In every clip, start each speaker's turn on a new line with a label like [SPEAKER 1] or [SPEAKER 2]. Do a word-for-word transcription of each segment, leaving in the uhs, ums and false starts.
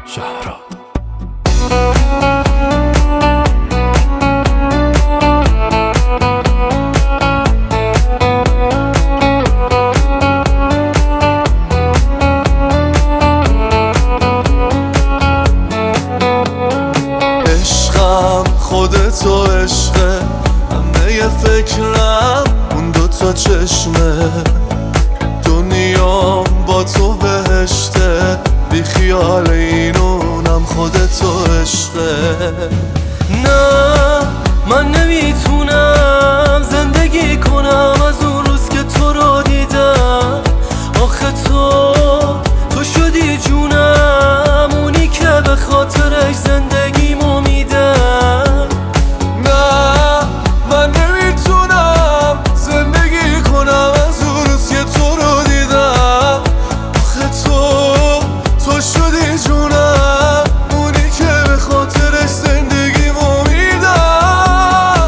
[SPEAKER 1] شهرام.
[SPEAKER 2] عشقم خودتو عشقه، همه فکرم اون دوتا چشمه. دنیام با تو بهشته، بی خیال اینونم خودتو عشقه.
[SPEAKER 3] نه من نمیتونم زندگی کنم از اون روز که تو رو دیدم. آخه تو تو شدی جونم، اونی که به خاطرش زندگیمو میدم.
[SPEAKER 2] نه من نمیتونم زندگی کنم از اون روز که تو رو دیدم. آخه تو تو شدی جونم، اونی که به خاطرش زندگیمو میدم.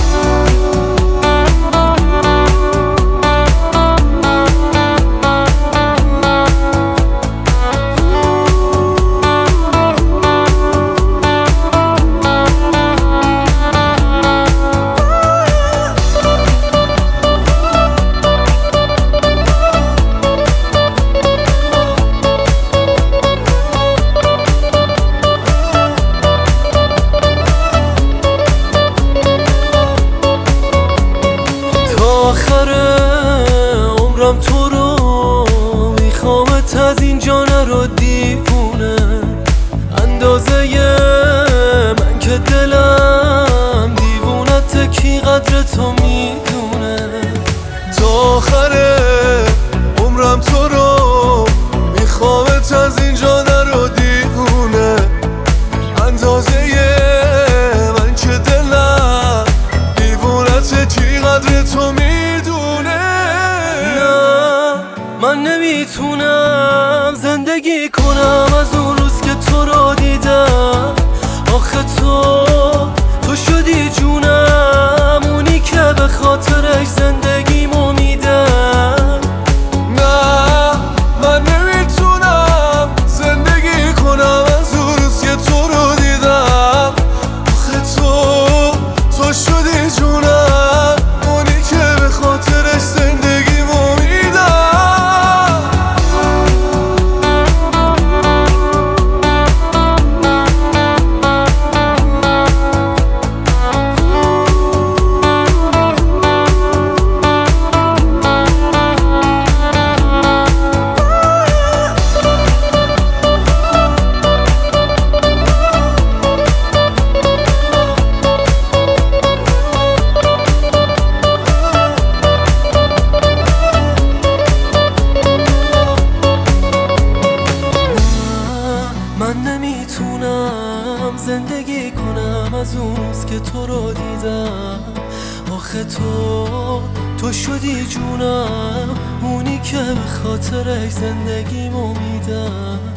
[SPEAKER 3] آخر عمرم تو رو میخوامت، از اینجا نرو دیوونه. اندازه من که دلم دیوونت، کی قدر تو میدونه.
[SPEAKER 2] تا آخر عمرم تو رو میخوامت، از اینجا نرو دیوونه. اندازه من که دلم دیوونت، کی قدر تو میدونه.
[SPEAKER 3] من نمیتونم زندگی کنم از اون روز که تو رو دیدم. آخه تو تو شدی جونم، اونی که به خاطرش زندگیمو میدم.
[SPEAKER 2] نه من نمیتونم زندگی کنم از اون روز که تو رو دیدم. آخه تو تو شدی جونم، اونی که به خاطرش زندگیمو میدم.
[SPEAKER 3] من نمیتونم زندگی کنم از اون روز که تو رو دیدم. آخه تو تو شدی جونم، اونی که به خاطرش زندگیمو میدم.